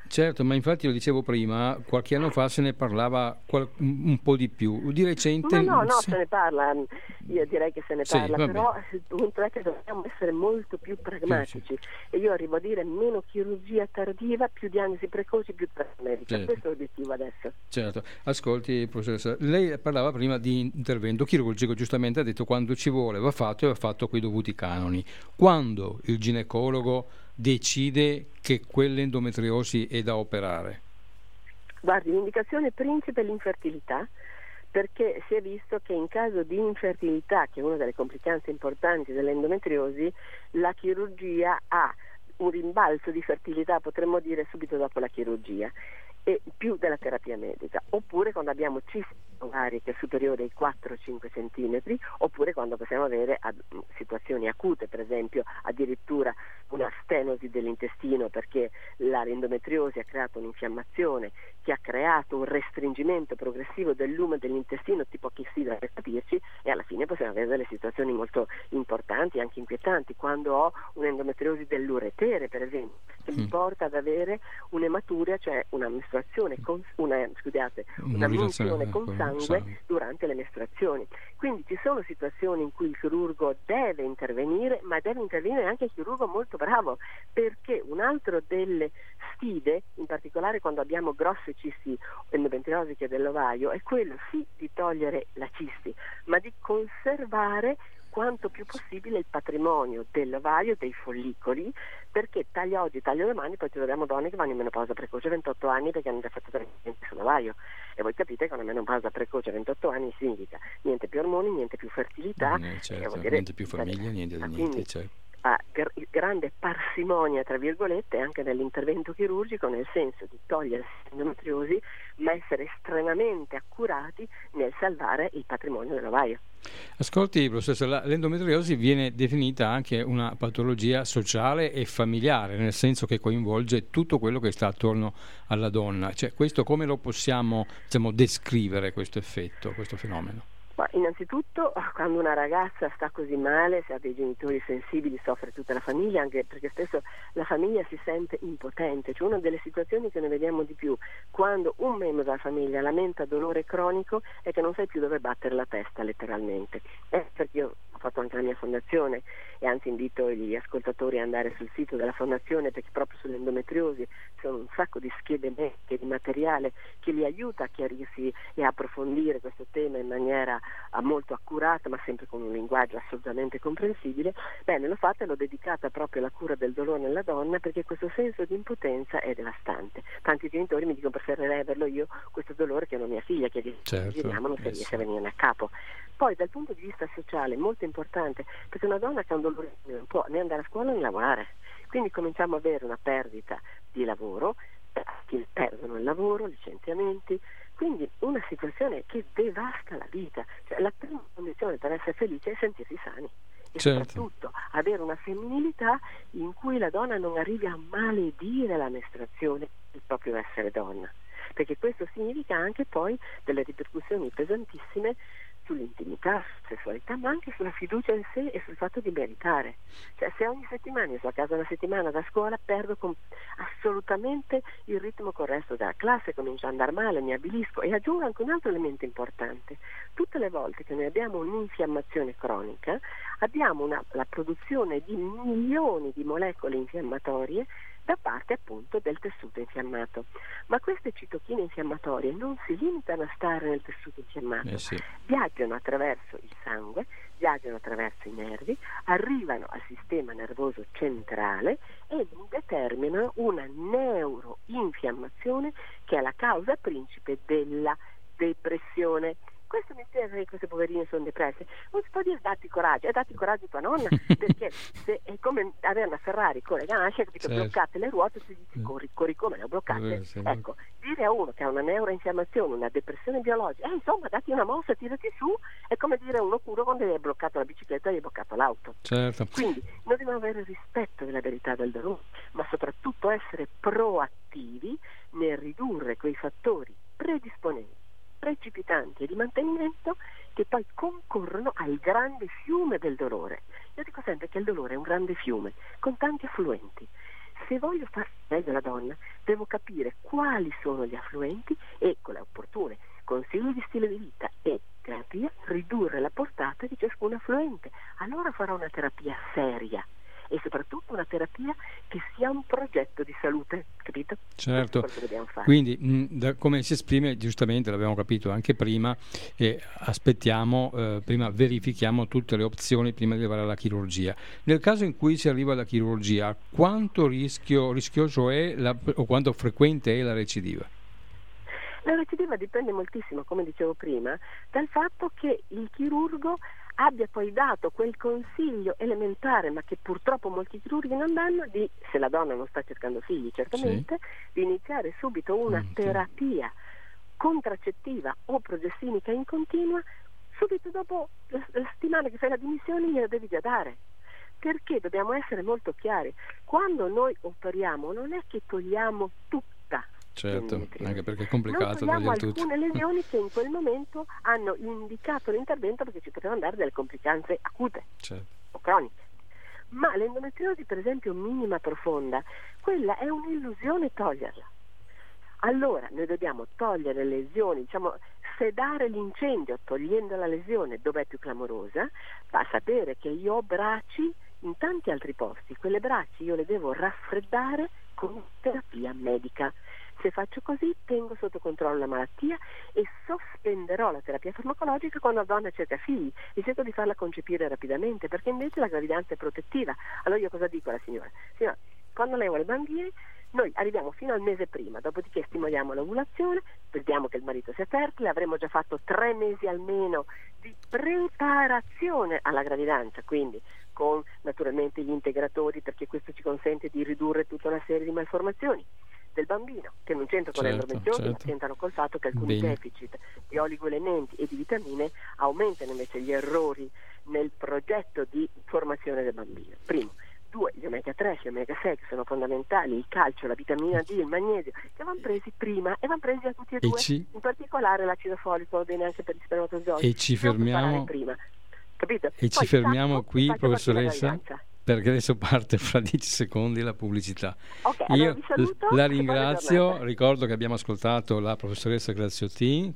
Certo, ma infatti lo dicevo prima, qualche anno fa se ne parlava un po' di più. Di Ma recente, no, se ne parla, io direi che se ne sì, parla, va bene. però il punto è che dobbiamo essere molto più Sì, sì, pragmatici e io arrivo a dire meno chirurgia tardiva, più diagnosi precoci, più terapia medica. certo. Questo è l'obiettivo adesso. Certo, ascolti professoressa, lei parlava prima di intervento chirurgico, giustamente ha detto quando ci vuole va fatto coi dovuti canoni. Quando il ginecologo decide che quell'endometriosi è da operare? Guardi, l'indicazione principe è l'infertilità, perché si è visto che in caso di infertilità, che è una delle complicanze importanti dell'endometriosi, la chirurgia ha un rimbalzo di fertilità, potremmo dire, subito dopo la chirurgia, e più della terapia medica, oppure quando abbiamo cisti ovari che è superiore ai 4-5 centimetri, oppure quando possiamo avere situazioni acute, per esempio addirittura una stenosi dell'intestino perché l'endometriosi ha creato un'infiammazione che ha creato un restringimento progressivo del lume dell'intestino tipo chissida, per capirci, e alla fine possiamo avere delle situazioni molto importanti, anche inquietanti, quando ho un'endometriosi dell'uretere, per esempio, che mi porta ad avere un'ematuria, cioè una mestruazione una minzione con sangue durante le mestruazioni. Quindi ci sono situazioni in cui il chirurgo deve intervenire, ma deve intervenire anche il chirurgo molto bravo, perché un altro delle sfide, in particolare quando abbiamo grosse cisti endometriosiche dell'ovaio, è quello sì di togliere la cisti, ma di conservare quanto più possibile il patrimonio dell'ovario, dei follicoli, perché taglia oggi, taglia domani, poi ci troviamo donne che vanno in menopausa precoce a 28 anni perché hanno già fatto trattamenti sull'ovaio, e voi capite che una menopausa precoce a 28 anni significa niente più ormoni, niente più fertilità, certo, vuol dire, niente più famiglia, niente di niente, quindi certo. grande parsimonia, tra virgolette, anche nell'intervento chirurgico, nel senso di togliere l'endometriosi, ma essere estremamente accurati nel salvare il patrimonio dell'ovaio. Ascolti, professoressa, l'endometriosi viene definita anche una patologia sociale e familiare, nel senso che coinvolge tutto quello che sta attorno alla donna. Cioè, questo come lo possiamo, diciamo, descrivere questo effetto, questo fenomeno? Ma innanzitutto, quando una ragazza sta così male, se ha dei genitori sensibili, soffre tutta la famiglia, anche perché spesso la famiglia si sente impotente. Cioè, una delle situazioni che noi vediamo di più quando un membro della famiglia lamenta dolore cronico è che non sai più dove battere la testa, letteralmente. Perché io ho fatto anche la mia fondazione, e anzi invito gli ascoltatori ad andare sul sito della fondazione, perché proprio sull'endometriosi ci sono un sacco di schede mediche, di materiale che li aiuta a chiarirsi e a approfondire questo tema in maniera molto accurata, ma sempre con un linguaggio assolutamente comprensibile. Bene, l'ho fatta e l'ho dedicata proprio alla cura del dolore nella donna, perché questo senso di impotenza è devastante. Tanti genitori mi dicono: preferirei averlo io questo dolore che non mia figlia, che giriamo non si riesce a venire a capo. Poi dal punto di vista sociale molto importante, perché una donna che ha un dolore non può né andare a scuola né lavorare, quindi cominciamo ad avere una perdita di lavoro, che perdono il lavoro, licenziamenti, quindi una situazione che devasta la vita. Cioè, la prima condizione per essere felice è sentirsi sani e soprattutto avere una femminilità in cui la donna non arrivi a maledire la mestruazione, il proprio essere donna, perché questo significa anche poi delle ripercussioni pesantissime sull'intimità, sessualità, ma anche sulla fiducia in sé e sul fatto di meritare. Cioè, se ogni settimana io sto a casa una settimana da scuola, perdo assolutamente il ritmo con il resto della classe, comincio ad andare male, mi abilisco. E aggiungo anche un altro elemento importante: tutte le volte che noi abbiamo un'infiammazione cronica, abbiamo la produzione di milioni di molecole infiammatorie da parte appunto del tessuto infiammato. Ma queste citochine infiammatorie non si limitano a stare nel tessuto infiammato, viaggiano attraverso il sangue, viaggiano attraverso i nervi, arrivano al sistema nervoso centrale e determinano una neuroinfiammazione che è la causa principe della depressione. Questo mi spiega che queste poverine sono depresse. Non si può dire datti coraggio, è datti coraggio tua nonna, perché se è come avere una Ferrari con le ganasce, capito, bloccate le ruote, si dice corri come le ho bloccate. Ecco, dire a uno che ha una neuroinfiammazione, una depressione biologica, insomma datti una mossa, tirati su, è come dire a uno curo quando gli hai bloccato la bicicletta e gli hai bloccato l'auto. Quindi noi dobbiamo avere rispetto della verità del dolore, ma soprattutto essere proattivi nel ridurre quei fattori predisponenti, precipitanti e di mantenimento che poi concorrono al grande fiume del dolore. Io dico sempre che il dolore è un grande fiume con tanti affluenti. se voglio far meglio la donna, devo capire quali sono gli affluenti e, con le opportune consigli di stile di vita e terapia, ridurre la portata di ciascun affluente. Allora farò una terapia seria e soprattutto una terapia che sia un progetto di salute, capito? Certo, Questo è quello che dobbiamo fare. quindi come si esprime, giustamente l'abbiamo capito anche prima, aspettiamo, prima verifichiamo tutte le opzioni prima di arrivare alla chirurgia. Nel caso in cui si arriva alla chirurgia, quanto rischioso è o quanto frequente è la recidiva? La recidiva dipende moltissimo, come dicevo prima, dal fatto che il chirurgo abbia poi dato quel consiglio elementare, ma che purtroppo molti chirurghi non danno, di, se la donna non sta cercando figli certamente, di iniziare subito una terapia contraccettiva o progestinica in continua, subito dopo la settimana che fai la dimissione gliela devi già dare. Perché dobbiamo essere molto chiari, quando noi operiamo non è che togliamo tutta. Certo, anche perché è complicato togliamo togliere tutto. alcune lesioni che in quel momento hanno indicato l'intervento perché ci potevano dare delle complicanze acute o croniche. Ma l'endometriosi, per esempio, minima profonda, quella è un'illusione toglierla. Allora noi dobbiamo togliere le lesioni, diciamo sedare l'incendio togliendo la lesione dove è più clamorosa, fa sapere che io ho bracci in tanti altri posti, quelle braccia io le devo raffreddare con terapia medica. Se faccio così tengo sotto controllo la malattia e sospenderò la terapia farmacologica quando la donna cerca figli e cerco di farla concepire rapidamente, perché invece la gravidanza è protettiva. Allora io cosa dico alla signora? Signora, quando lei vuole bambini noi arriviamo fino al mese prima, dopodiché stimoliamo l'ovulazione, vediamo che il marito sia fertile, avremo già fatto 3 mesi almeno di preparazione alla gravidanza, quindi con naturalmente gli integratori, perché questo ci consente di ridurre tutta una serie di malformazioni del bambino, che non c'entra con l'endometriosi, ma c'entrano col fatto che alcuni deficit di oligoelementi e di vitamine aumentano invece gli errori nel progetto di formazione del bambino. Primo. 2, gli omega 3, gli omega 6 che sono fondamentali, il calcio, la vitamina D, il magnesio, che vanno presi prima e vanno presi a tutti e due, in particolare l'acido folico va bene anche per gli spermatozoi. E ci fermiamo prima. Capito? E ci fermiamo qui, professoressa, perché adesso parte fra 10 secondi la pubblicità. Io la ringrazio, ricordo che abbiamo ascoltato la professoressa Graziotin